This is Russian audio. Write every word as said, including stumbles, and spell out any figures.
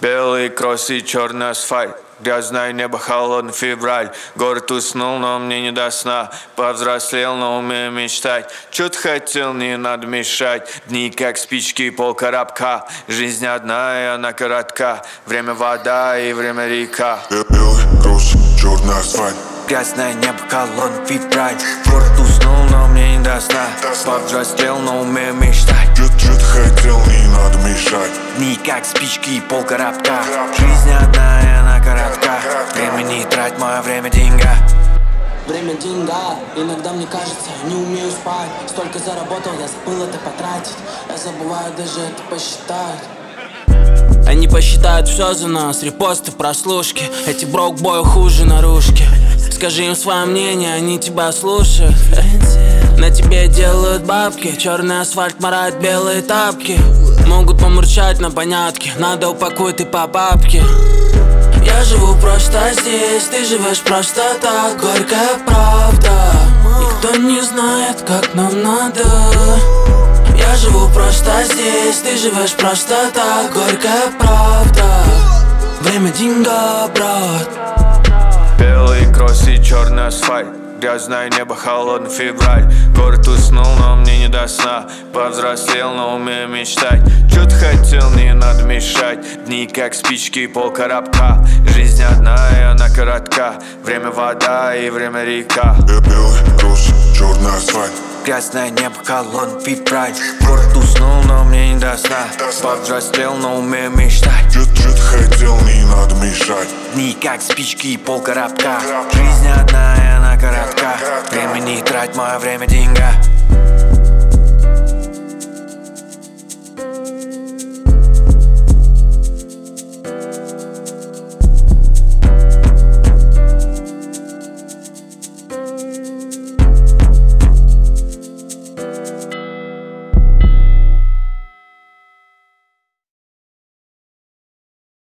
Белый кросс и черный асфальт, грязное небо, холодный февраль. Город уснул, но мне не до сна. Повзрослел, но умею мечтать. Чё ты хотел, не надо мешать. Дни как спички, полкоробка. Жизнь одна, и она коротка. Время вода и время река. Белый кросс, черный асфальт, грязное небо, холодный февраль. Город уснул, но мне не до сна. Повзрослел, но умею мечтать. Чё ты хотел, не надо мешать. Дни как спички, полкоробка. Жизнь одна, и она коротка. Время не трать, мое время деньга. Время деньга, иногда мне кажется, не умею спать. Столько заработал, я забыл это потратить. Я забываю даже это посчитать. Они посчитают все за нас, репосты, прослушки. Эти брок-бой хуже наружки. Скажи им свое мнение, они тебя слушают. На тебе делают бабки, черный асфальт марает белые тапки. Могут помурчать на понятки, надо упакуй ты по папке. Я живу просто здесь, ты живешь просто так. Горькая правда, никто не знает, как нам надо. Я живу просто здесь, ты живешь просто так. Горькая правда, время деньга, брат. Белый кросс и черный асфальт, грязное небо, холодный февраль. Город уснул, но мне не до сна. Повзрослел, но умею мечтать. Чё ты хотел, не надо мешать. Дни как спички, полкоробка. Жизнь одна, и она коротка. Время вода и время река. Белый кросс, черный асфальт, грязное небо, холодный февраль. Город уснул, но мне не до сна. Повзрослел, но умею мечтать. Чё ты хотел, не надо мешать. Дни как спички, полкоробка. Жизнь одна, и она коротка. Время не трать, мое время деньга.